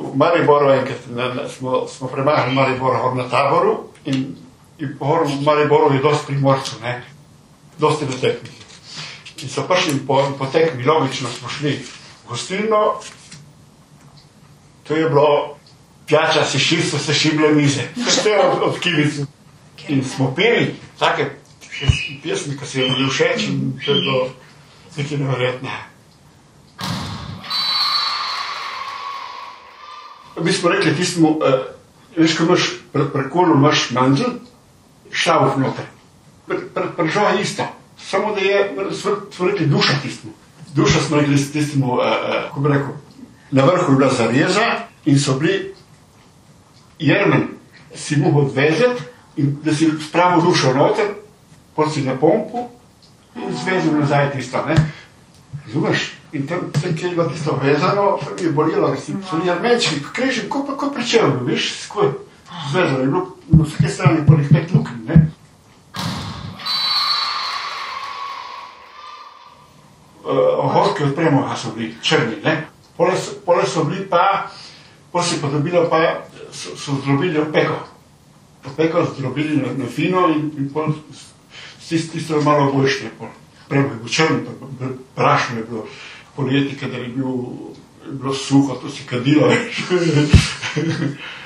v Mariboru enkrat, smo premagali Maribor na Taboru in v Mariboru je dosti primorcev, ne, dosti doteknih. In so prišli po tekmi, logično smo šli v gostilno, to je bilo pijača, so se šibile mize, vse od kivic. In smo peli take pesmi, ki se je bili všeč in to je bilo nekaj neverjetne. Mi smo rekli tistemu, veš, ko imaš prekolu imaš mandl, šavf noter. Pržo je isto, samo da je, smo rekli duša tistemu. Duša smo rekli tistemu, ko bi rekel, na vrhu je bila zareza in so bili jermen, si mu odvezet in da si spravil dušo noter, pot si na pompu in zvezil nazaj tisto, ne. Razumeš? In tam, kjer je bilo tisto vezano, tam je bolelo, ker so jermenčki, križem, ko pričel, veš, skoj zvezano, je bilo na vsake strani po nekaj 5 luknj, ne. Ohorki od premoga so bili črni, ne. Pole so bili pa, pol si pa dobilo pa, so zdrobili opeko. Opeko zdrobili na fino in pol tisto je malo boljšnje. Premog je bil črn, prašno je bilo poleti, kadar je bilo suho, to si kadilo, veš.